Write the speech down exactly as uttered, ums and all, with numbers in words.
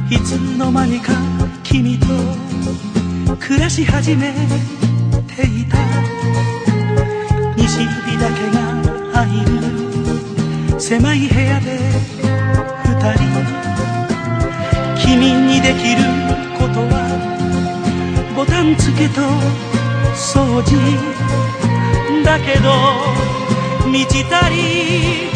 いつの間にか君と暮らし始めていた。西日だけが入る狭い部屋で二人。君にできることはボタン付けと掃除だけど満ち足り